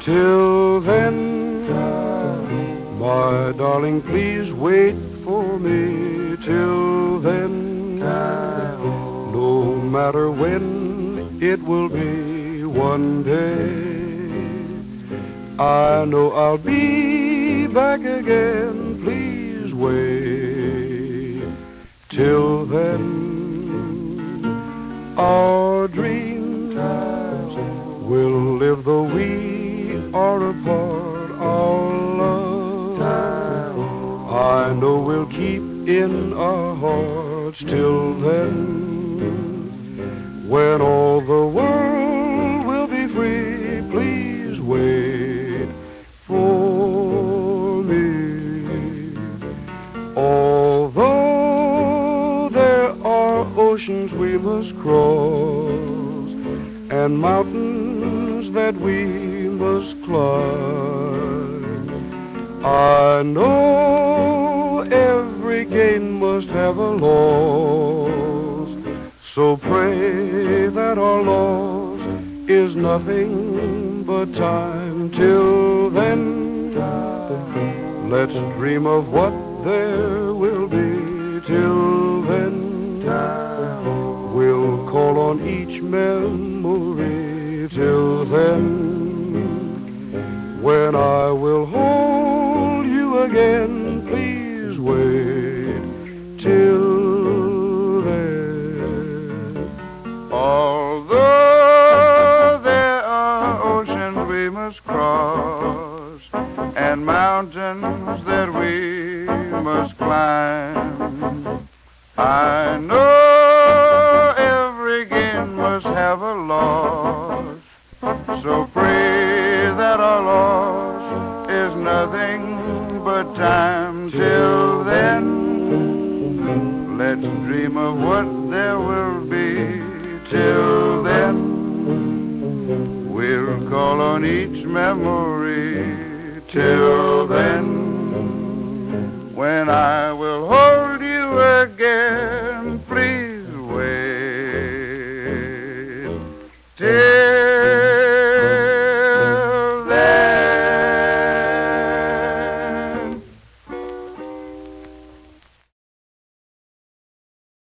Till then, my darling, please wait for me. Till then, no matter when it will be, one day I know I'll be back again. Please wait. Till then, our dreams will live though we are apart. Our love, I know we'll keep in our hearts. Till then, when all the world will be free, please wait for me. Although there are oceans we must cross and mountains that we must climb, I know every gain must have a loss. So pray that our loss is nothing but time. Till then, let's dream of what there will be. Till then, we'll call on each memory. Till then, when I will hold you again, please wait. Till then, although there are oceans we must cross and mountains that we must climb, I know every gain must have a loss. So pray that our loss is nothing but time. Till then, let's dream of what there will be. Till then, we'll call on each memory. Till then, when I will hold you again, please wait. Till